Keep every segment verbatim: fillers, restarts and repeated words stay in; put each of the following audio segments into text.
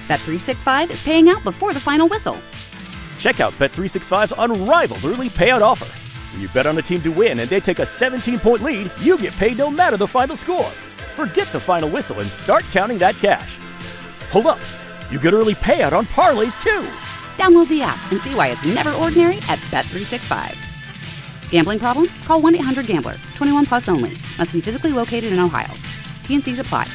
Bet three sixty-five is paying out before the final whistle. Check out Bet three sixty-five's unrivaled early payout offer. When you bet on a team to win and they take a seventeen-point lead, you get paid no matter the final score. Forget the final whistle and start counting that cash. Hold up. You get early payout on parlays, too. Download the app and see why it's never ordinary at Bet three sixty-five. Gambling problem? Call one eight hundred gambler. twenty-one plus only. Must be physically located in Ohio. T N Cs apply.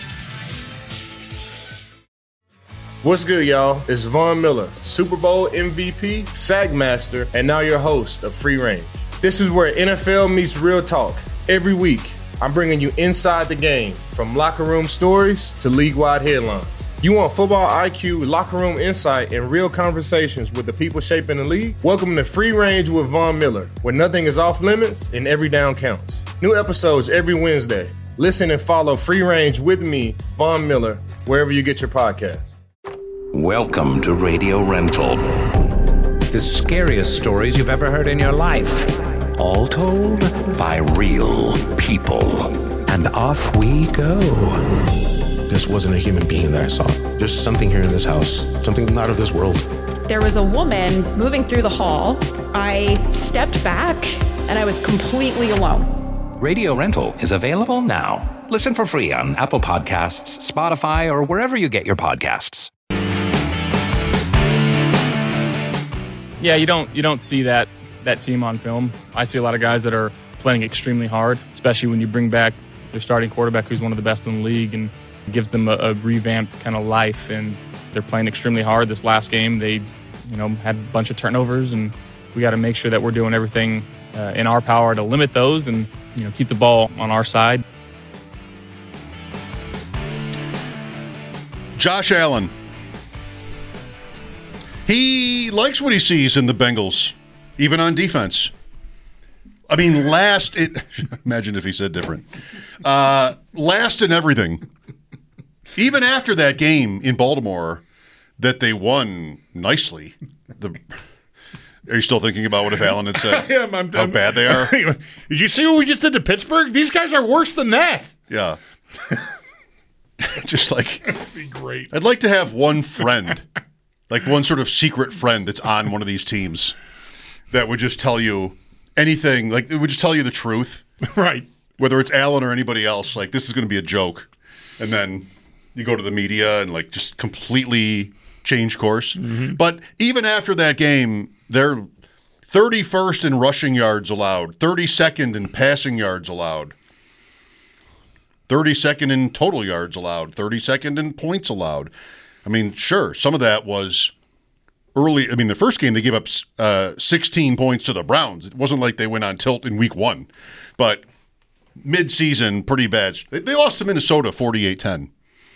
What's good, y'all? It's Von Miller, Super Bowl M V P, Sack Master, and now your host of Free Range. This is where N F L meets real talk. Every week, I'm bringing you inside the game, from locker room stories to league-wide headlines. You want football I Q, locker room insight, and real conversations with the people shaping the league? Welcome to Free Range with Von Miller, where nothing is off limits and every down counts. New episodes every Wednesday. Listen and follow Free Range with me, Von Miller, wherever you get your podcasts. Welcome to Radio Rental. The scariest stories you've ever heard in your life. All told by real people. And off we go. This wasn't a human being that I saw. There's something here in this house, something not of this world. There was a woman moving through the hall. I stepped back and I was completely alone. Radio Rental is available now. Listen for free on Apple Podcasts, Spotify, or wherever you get your podcasts. Yeah, you don't you don't see that that team on film. I see a lot of guys that are playing extremely hard, especially when you bring back their starting quarterback, who's one of the best in the league, and gives them a, a revamped kind of life. And they're playing extremely hard. This last game, they, you know, had a bunch of turnovers, and we got to make sure that we're doing everything uh, in our power to limit those and, you know, keep the ball on our side. Josh Allen. He likes what he sees in the Bengals, even on defense. I mean, last, it, imagine if he said different. Uh, last in everything. Even after that game in Baltimore that they won nicely. The, are you still thinking about what if Allen had said? I am, I'm, how I'm, bad they are? Did you see what we just did to Pittsburgh? These guys are worse than that. Yeah. Just like. That'd be great. I'd like to have one friend. Like one sort of secret friend that's on one of these teams that would just tell you anything. Like it would just tell you the truth. Right. Whether it's Allen or anybody else, like this is going to be a joke. And then you go to the media and like just completely change course. Mm-hmm. But even after that game, they're thirty-first in rushing yards allowed, thirty-second in passing yards allowed, thirty-second in total yards allowed, thirty-second in points allowed. I mean, sure, some of that was early. I mean, the first game they gave up uh, sixteen points to the Browns. It wasn't like they went on tilt in week one. But mid-season, pretty bad. They, they lost to Minnesota forty-eight ten.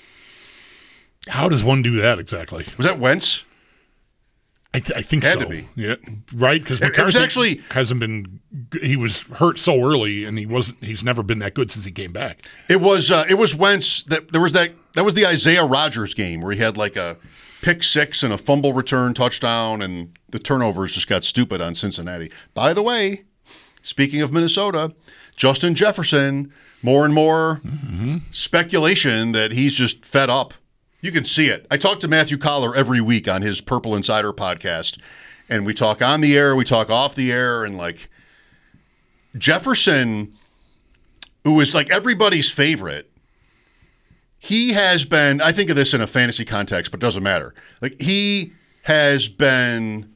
How does one do that exactly? Was that Wentz? I, th- I think Had so. to be. Yeah, right? Because McCarthy McCarthy actually hasn't been – he was hurt so early, and he wasn't. He's never been that good since he came back. It was uh, it was Wentz. That, there was that – That was the Isaiah Rodgers game where he had like a pick six and a fumble return touchdown, and the turnovers just got stupid on Cincinnati. By the way, speaking of Minnesota, Justin Jefferson, more and more mm-hmm. speculation that he's just fed up. You can see it. I talk to Matthew Collar every week on his Purple Insider podcast, and we talk on the air, we talk off the air, and like Jefferson, who is like everybody's favorite, he has been, I think of this in a fantasy context, but it doesn't matter. Like, he has been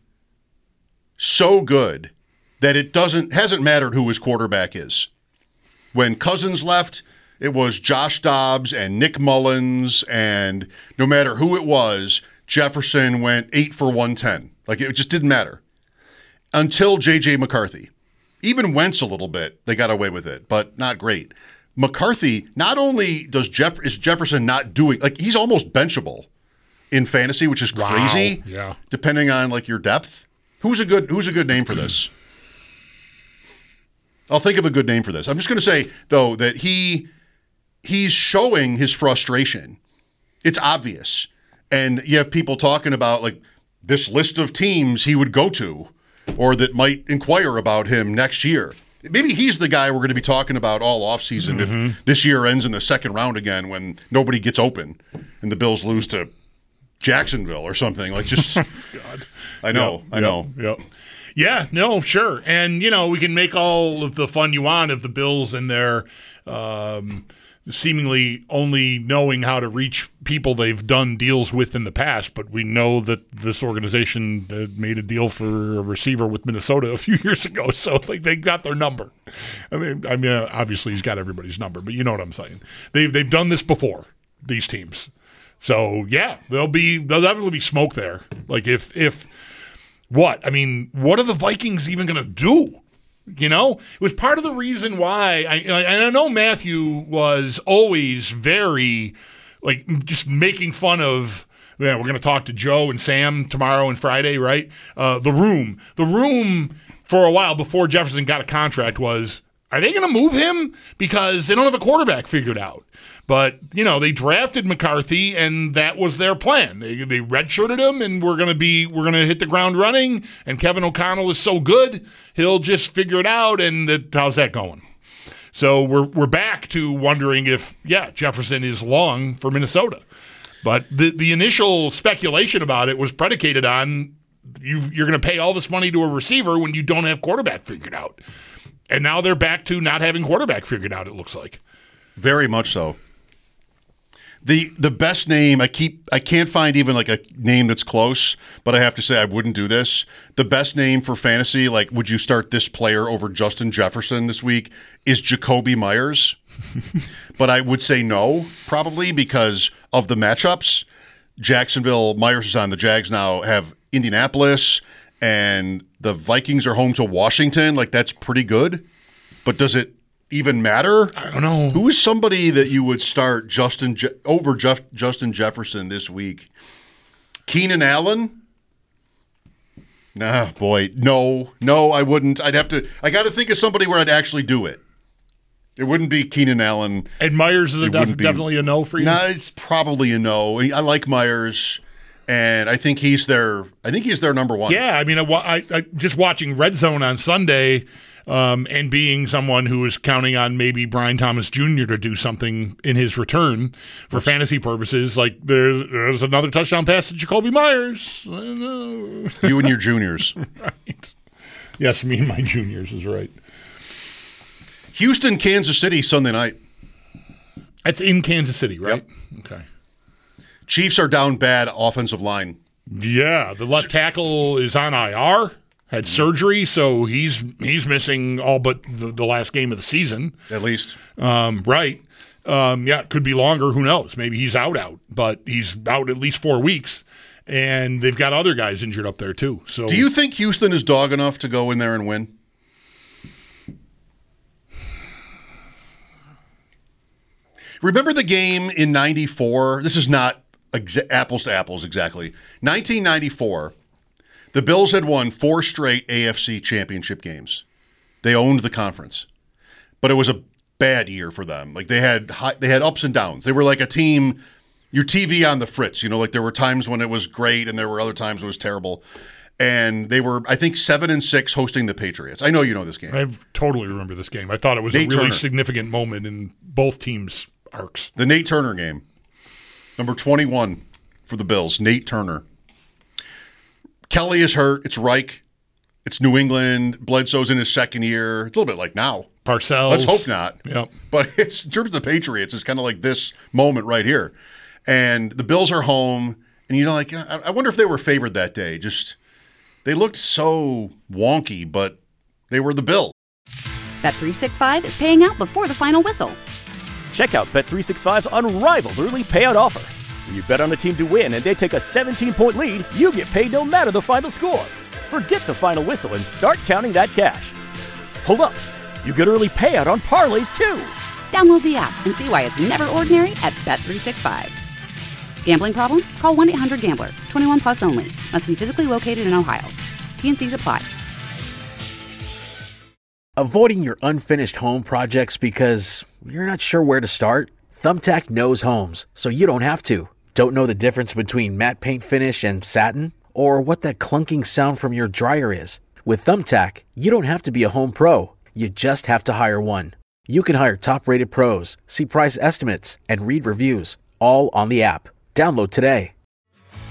so good that it doesn't hasn't mattered who his quarterback is. When Cousins left, it was Josh Dobbs and Nick Mullins, and no matter who it was, Jefferson went eight for one ten. Like, it just didn't matter. Until J J McCarthy. Even Wentz a little bit, they got away with it, but not great. McCarthy, not only does Jeff is Jefferson not doing, like, he's almost benchable in fantasy, which is crazy. Wow. Yeah. Depending on like your depth. Who's a good who's a good name for this? I'll think of a good name for this. I'm just going to say though that he he's showing his frustration. It's obvious. And you have people talking about like this list of teams he would go to or that might inquire about him next year. Maybe he's the guy we're going to be talking about all offseason mm-hmm. if this year ends in the second round again when nobody gets open and the Bills lose to Jacksonville or something. Like just, God. I know, Yep, I yep, know. Yep. Yeah, no, sure. And, you know, we can make all of the fun you want of the Bills and their um, seemingly only knowing how to reach people they've done deals with in the past. But we know that this organization uh, made a deal for a receiver with Minnesota a few years ago. So, like, they got their number. I mean, I mean, obviously he's got everybody's number, but you know what I'm saying. They've, they've done this before, these teams. So, yeah, there'll be, there'll definitely be smoke there. Like, if, if, What? I mean, what are the Vikings even going to do? You know? It was part of the reason why, I, and I know Matthew was always very, like, just making fun of, yeah, we're going to talk to Joe and Sam tomorrow and Friday, right? Uh, the room. The room, for a while, before Jefferson got a contract, was, are they going to move him? Because they don't have a quarterback figured out. But, you know, they drafted McCarthy, and that was their plan. They they redshirted him, and we're gonna be we're gonna hit the ground running. And Kevin O'Connell is so good, he'll just figure it out. And that, how's that going? So we're we're back to wondering if yeah Jefferson is long for Minnesota. But the the initial speculation about it was predicated on you you're going to pay all this money to a receiver when you don't have quarterback figured out. And now they're back to not having quarterback figured out. It looks like very much so. The the best name, I keep I can't find even like a name that's close, but I have to say I wouldn't do this. The best name for fantasy, like would you start this player over Justin Jefferson this week, is Jacoby Myers. But I would say no, probably because of the matchups. Jacksonville, Myers is on the Jags now, have Indianapolis, and the Vikings are home to Washington. Like that's pretty good. But does it even matter? I don't know. Who is somebody that you would start Justin Je- over Jeff- Justin Jefferson this week? Keenan Allen? Nah, boy, no, no, I wouldn't. I'd have to. I got to think of somebody where I'd actually do it. It wouldn't be Keenan Allen. And Myers is a def- be, definitely a no for you. Nah, it's probably a no. I like Myers, and I think he's their. I think he's their number one. Yeah, I mean, I, I, I just watching Red Zone on Sunday. Um, and being someone who is counting on maybe Brian Thomas Junior to do something in his return for fantasy purposes, like there's, there's another touchdown pass to Jacoby Myers. I know. You and your juniors. Right. Yes, me and my juniors is right. Houston, Kansas City, Sunday night. That's in Kansas City, right? Yep. Okay. Chiefs are down bad offensive line. Yeah, the left tackle is on I R. Had surgery, so he's he's missing all but the, the last game of the season. At least. Um, right. Um, yeah, it could be longer. Who knows? Maybe he's out, out. But he's out at least four weeks. And they've got other guys injured up there, too. So, do you think Houston is dog enough to go in there and win? Remember the game in ninety-four? This is not exa- apples to apples exactly. nineteen ninety-four. The Bills had won four straight A F C championship games. They owned the conference. But it was a bad year for them. Like they had high, they had ups and downs. They were like a team, your T V on the fritz. You know, like there were times when it was great and there were other times when it was terrible. And they were, I think, seven and six hosting the Patriots. I know you know this game. I totally remember this game. I thought it was Nate a really Turner. significant moment in both teams' arcs. The Nate Turner game. Number twenty-one for the Bills, Nate Turner. Kelly is hurt. It's Reich. It's New England. Bledsoe's in his second year. It's a little bit like now. Parcells. Let's hope not. Yep. But it's, in terms of the Patriots, it's kind of like this moment right here. And the Bills are home. And, you know, like, I, I wonder if they were favored that day. Just, they looked so wonky, but they were the Bills. Bet three sixty-five is paying out before the final whistle. Check out Bet three sixty-five's unrivaled early payout offer. When you bet on a team to win and they take a seventeen-point lead, you get paid no matter the final score. Forget the final whistle and start counting that cash. Hold up. You get early payout on parlays, too. Download the app and see why it's never ordinary at Bet three sixty-five. Gambling problem? Call one eight hundred gambler. twenty-one plus only. Must be physically located in Ohio. T and C's apply. Avoiding your unfinished home projects because you're not sure where to start? Thumbtack knows homes, so you don't have to. Don't know the difference between matte paint finish and satin? Or what that clunking sound from your dryer is? With Thumbtack, you don't have to be a home pro. You just have to hire one. You can hire top-rated pros, see price estimates, and read reviews, all on the app. Download today.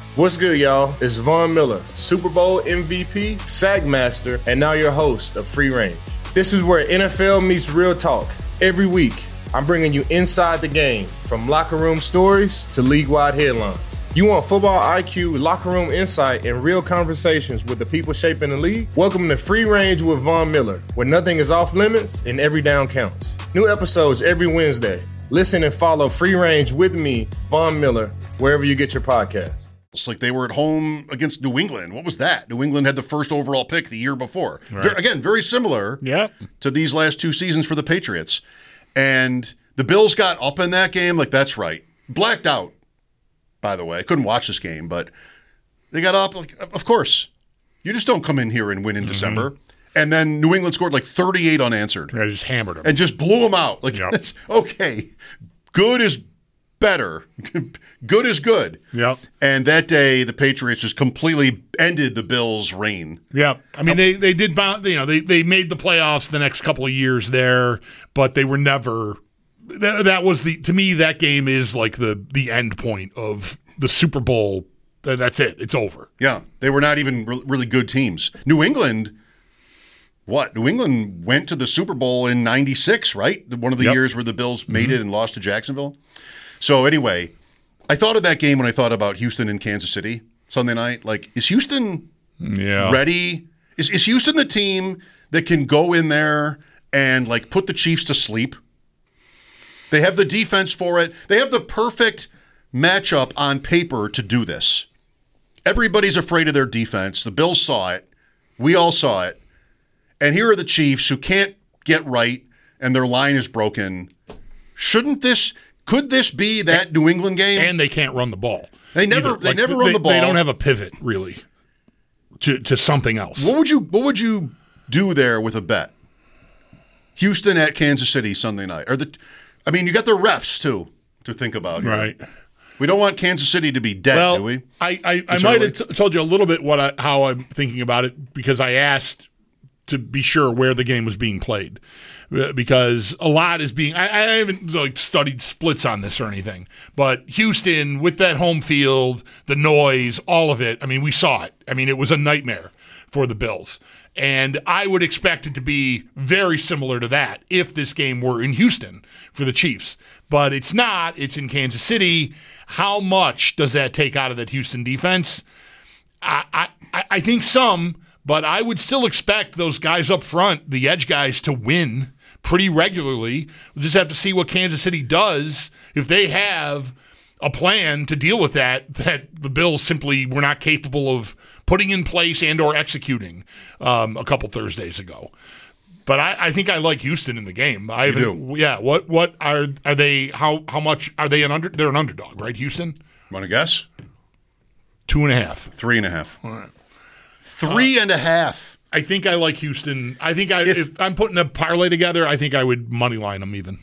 What's good, y'all? It's Von Miller, Super Bowl M V P, SAG Master, and now your host of Free Range. This is where N F L meets real talk. Every week, I'm bringing you inside the game, from locker room stories to league-wide headlines. You want football I Q, locker room insight, and real conversations with the people shaping the league? Welcome to Free Range with Von Miller, where nothing is off limits and every down counts. New episodes every Wednesday. Listen and follow Free Range with me, Von Miller, wherever you get your podcasts. It's like they were at home against New England. What was that? New England had the first overall pick the year before. Right. Very, again, very similar yep. to these last two seasons for the Patriots. And the Bills got up in that game. Like, that's right. Blacked out, by the way. I couldn't watch this game, but they got up. Like, of course. You just don't come in here and win in mm-hmm. December. And then New England scored like thirty-eight unanswered. I just hammered them. And just blew them out. Like, yep. that's okay. Good is better. Good is good. Yep. And that day, the Patriots just completely ended the Bills' reign. Yep. I mean, they they did, you know, they they made the playoffs the next couple of years there, but they were never. That, that was the to me that game is like the the end point of the Super Bowl. That's it. It's over. Yeah, they were not even re- really good teams. New England. What? New England went to the Super Bowl in ninety-six, right? One of the yep. years where the Bills made mm-hmm. it and lost to Jacksonville. So anyway, I thought of that game when I thought about Houston and Kansas City Sunday night. Like, is Houston yeah. ready? Is is Houston the team that can go in there and, like, put the Chiefs to sleep? They have the defense for it. They have the perfect matchup on paper to do this. Everybody's afraid of their defense. The Bills saw it. We all saw it. And here are the Chiefs who can't get right, and their line is broken. Shouldn't this, could this be that New England game? And they can't run the ball. They never, Either. they like, never they, run the ball. They don't have a pivot really to to something else. What would you, what would you do there with a bet? Houston at Kansas City Sunday night, or the, I mean, you got the refs too to think about here. Right. We don't want Kansas City to be dead, well, do we? I I, I might have t- told you a little bit what I, how I'm thinking about it because I asked to be sure where the game was being played, because a lot is being. I, I haven't like studied splits on this or anything, but Houston with that home field, the noise, all of it. I mean, we saw it. I mean, it was a nightmare for the Bills, and I would expect it to be very similar to that if this game were in Houston for the Chiefs. But it's not. It's in Kansas City. How much does that take out of that Houston defense? I I, I think some. But I would still expect those guys up front, the edge guys, to win pretty regularly. We'll just have to see what Kansas City does if they have a plan to deal with that, that the Bills simply were not capable of putting in place and or executing um, a couple Thursdays ago. But I, I think I like Houston in the game. I you do. Yeah. What what are are they? How how much are they an under? They're an underdog, right? Houston. Want to guess? Two and a half. Three and a half. All right. Three uh, and a half. I think I like Houston. I think I, if, if I'm putting a parlay together, I think I would money line them even.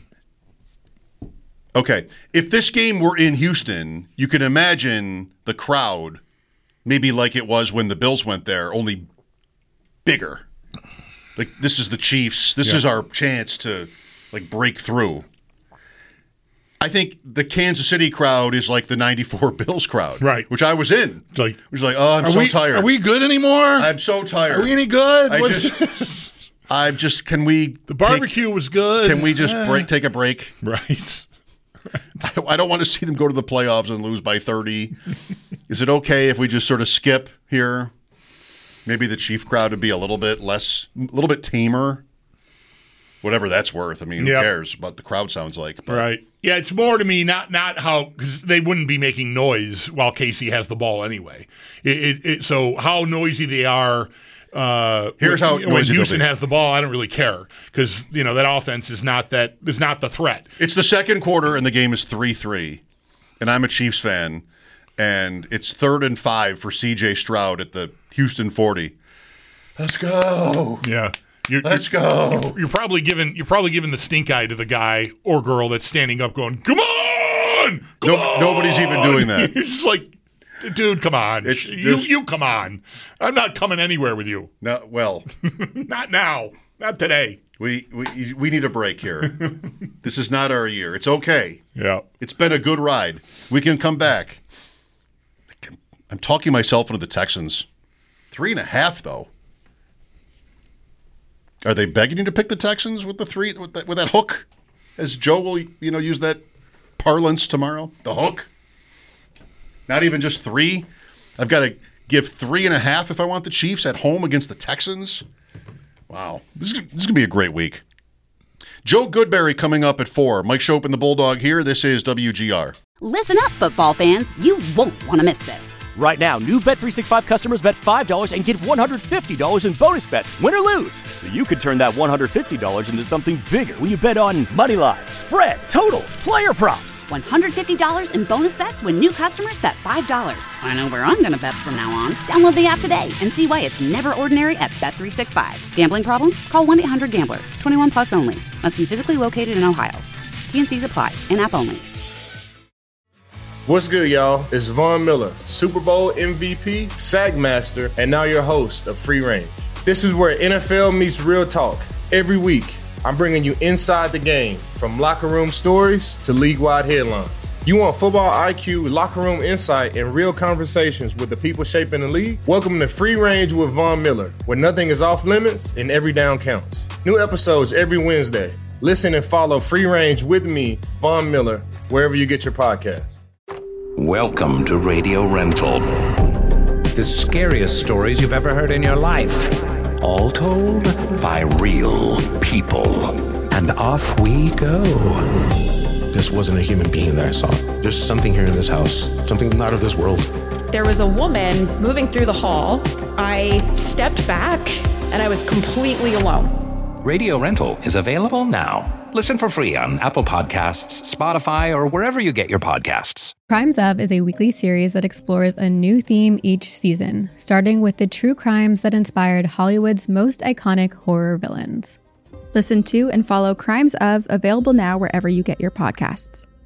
Okay. If this game were in Houston, you can imagine the crowd maybe like it was when the Bills went there, only bigger. Like, this is the Chiefs. This yeah. is our chance to, like, break through. I think the Kansas City crowd is like the ninety-four Bills crowd. Right. Which I was in. Like, which is like, oh, I'm so we, tired. Are we good anymore? I'm so tired. Are we any good? I what? just, I'm just, can we. The barbecue take, was good. Can we just break, take a break? Right. right. I, I don't want to see them go to the playoffs and lose by thirty. Is it okay if we just sort of skip here? Maybe the Chief crowd would be a little bit less, a little bit tamer. Whatever that's worth. I mean, who yep. cares what the crowd sounds like? But. Right. Yeah, it's more to me not not how, because they wouldn't be making noise while Casey has the ball anyway. It, it, it, so how noisy they are. Uh, Here's when, how when noisy Houston they'll be. has the ball, I don't really care because you know that offense is not that is not the threat. It's the second quarter and the game is three three, and I'm a Chiefs fan, and it's third and five for C J Stroud at the Houston forty. Let's go. Yeah. You're, Let's you're, go. You're, you're probably giving you're probably giving the stink eye to the guy or girl that's standing up, going, "Come on, come no, on!" Nobody's even doing that. You're just like, dude, come on, It's you just, you come on. I'm not coming anywhere with you. No, well, not now, not today. We we we need a break here. This is not our year. It's okay. Yeah, it's been a good ride. We can come back. I I'm talking myself into the Texans. Three and a half, though. Are they begging you to pick the Texans with the three with that, with that hook? As Joe will, you know, use that parlance tomorrow. The hook. Not even just three. I've got to give three and a half if I want the Chiefs at home against the Texans. Wow, this is, this is gonna be a great week. Joe Goodberry coming up at four. Mike Shope and the Bulldog here. This is W G R. Listen up, football fans. You won't want to miss this. Right now, new Bet three sixty-five customers bet five dollars and get one hundred fifty dollars in bonus bets, win or lose. So you could turn that one hundred fifty dollars into something bigger when you bet on money line, spread, totals, player props. one hundred fifty dollars in bonus bets when new customers bet five dollars. I know where I'm going to bet from now on. Download the app today and see why it's never ordinary at Bet three sixty-five. Gambling problem? Call one eight hundred gambler. twenty-one plus only. Must be physically located in Ohio. T N Cs apply. In-app only. What's good, y'all? It's Von Miller, Super Bowl M V P, Sack Master, and now your host of Free Range. This is where N F L meets real talk. Every week, I'm bringing you inside the game, from locker room stories to league-wide headlines. You want football I Q, locker room insight, and real conversations with the people shaping the league? Welcome to Free Range with Von Miller, where nothing is off limits and every down counts. New episodes every Wednesday. Listen and follow Free Range with me, Von Miller, wherever you get your podcasts. Welcome to Radio Rental. The scariest stories you've ever heard in your life. All told by real people. And off we go. This wasn't a human being that I saw. There's something here in this house, something not of this world. There was a woman moving through the hall. I stepped back and I was completely alone. Radio Rental is available now. Listen for free on Apple Podcasts, Spotify, or wherever you get your podcasts. Crimes Of is a weekly series that explores a new theme each season, starting with the true crimes that inspired Hollywood's most iconic horror villains. Listen to and follow Crimes Of, available now wherever you get your podcasts.